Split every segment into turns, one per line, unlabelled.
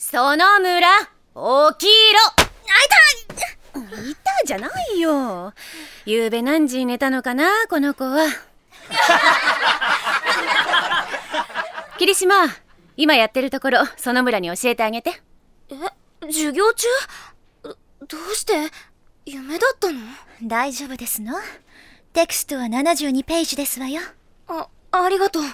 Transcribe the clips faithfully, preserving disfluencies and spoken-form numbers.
園村起きろ。あいたいたじゃないよ。ゆうべ何時に寝たのかなこの子は。霧島、今やってるところ園村に教えてあげて。
え、授業中？どうして？夢だったの？
大丈夫ですの。テキストはななじゅうにページですわよ。
あ、ありがとう。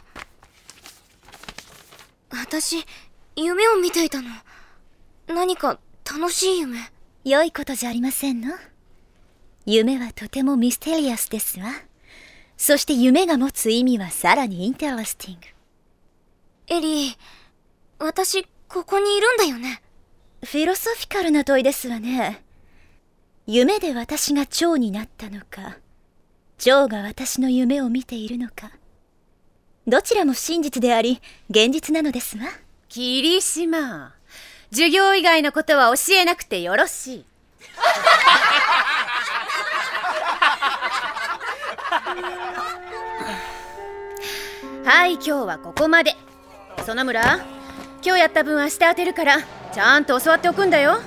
私、夢を見ていたの。何か楽しい夢。
良いことじゃありませんの。夢はとてもミステリアスですわ。そして夢が持つ意味はさらにインタレスティング。
エリー、私、ここにいるんだよね。
フィロソフィカルな問いですわね。夢で私が蝶になったのか、蝶が私の夢を見ているのか、どちらも真実であり現実なのですわ。
霧島、授業以外のことは教えなくてよろしい。はい、今日はここまで。園村、今日やった分明日当てるからちゃんと教わっておくんだよ。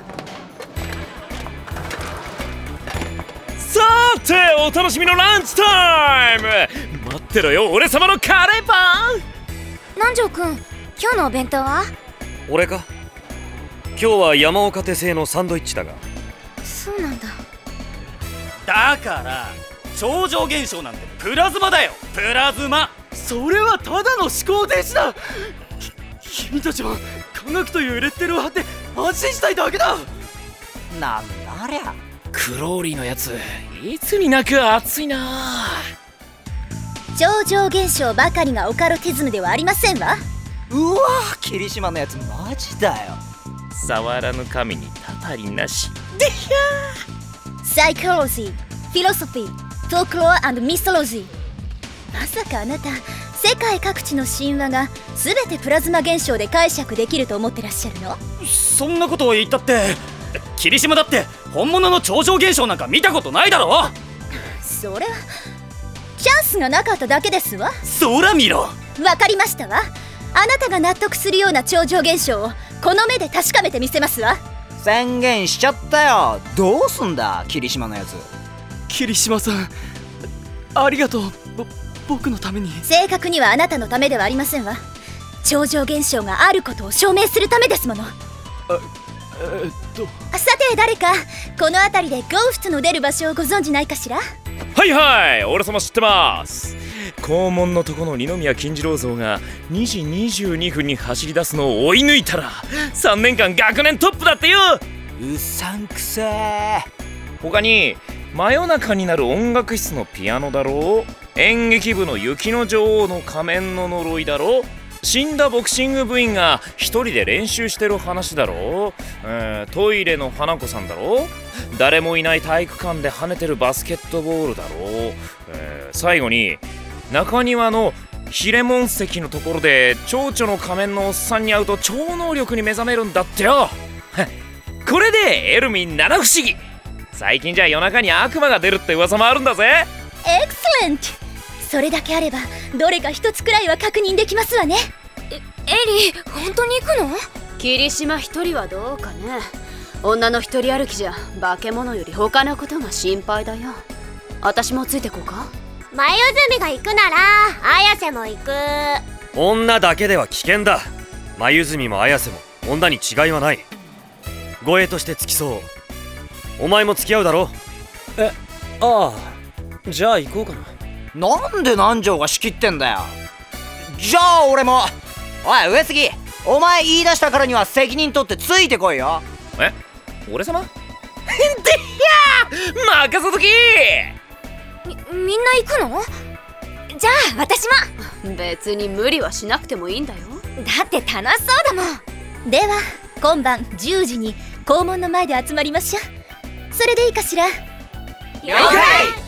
さて、お楽しみのランチタイム。待ってろよ、俺様のカレーパン。
南條くん、今日のお弁当は？
俺か？今日は山岡手製のサンドイッチだが。
そうなんだ。
だから超常現象なんてプラズマだよ、プラズマ。
それはただの思考停止だ。き君たちは科学というレッテルを貼って安心したいだけだ。
なんだありゃ。
クローリーのやつ、いつになく熱いな。
超常現象ばかりがオカルティズムではありませんわ。
うわ、霧島のやつマジだよ。
触らぬ神にたたりなしでひゃ
ー。サイコロジー、フィロソフィー、フォークロア&ミストロジー。まさかあなた、世界各地の神話が全てプラズマ現象で解釈できると思ってらっしゃるの？
そんなことを言ったって、霧島だって本物の超常現象なんか見たことないだろ。
それはチャンスがなかっただけですわ。
空見ろ。
わかりましたわ。あなたが納得するような超常現象をこの目で確かめてみせますわ。
宣言しちゃったよ。どうすんだ霧島のやつ。
霧島さん、ありがとう。ぼ僕のために。
正確にはあなたのためではありませんわ。超常現象があることを証明するためですもの。あ
えっと
さて、誰かこの辺りでゴーストの出る場所をご存じないかしら？
はいはい、俺様知ってます。校門のとこの二宮金次郎像がにじにじゅうにふんに走り出すのを追い抜いたらさんねんかん学年トップだってよ。
うさんくせー。
他に真夜中になる音楽室のピアノだろう、演劇部の雪の女王の仮面の呪いだろう、死んだボクシング部員が一人で練習してる話だろう、えー、トイレの花子さんだろう、誰もいない体育館で跳ねてるバスケットボールだろう、えー、最後に中庭のヒレモン石のところで蝶々の仮面のおっさんに会うと超能力に目覚めるんだってよ。これでエルミン七不思議。最近じゃ夜中に悪魔が出るって噂もあるんだぜ。
エクセレント。それだけあればどれか一つくらいは確認できますわね。
え、エリー、本当に行くの？
霧島一人はどうかね。女の一人歩きじゃ化け物より他のことが心配だよ。私もついてこうか？
前泉が行くなら綾瀬も行く。
女だけでは危険だ。眉泉も綾瀬も女に違いはない。護衛として付き添おう。お前も付き合うだろ？
え、ああ、じゃあ行こうかな。
なんで南條が仕切ってんだよ。じゃあ俺も。おい上杉、お前言い出したからには責任取ってついてこいよ。
え、俺様？でひゃー、任せとき。
み、みんな行くの？じゃあ私も。
別に無理はしなくてもいいんだよ。
だって楽しそうだもん。
では今晩じゅうじに校門の前で集まりましょう。それでいいかしら？
了解。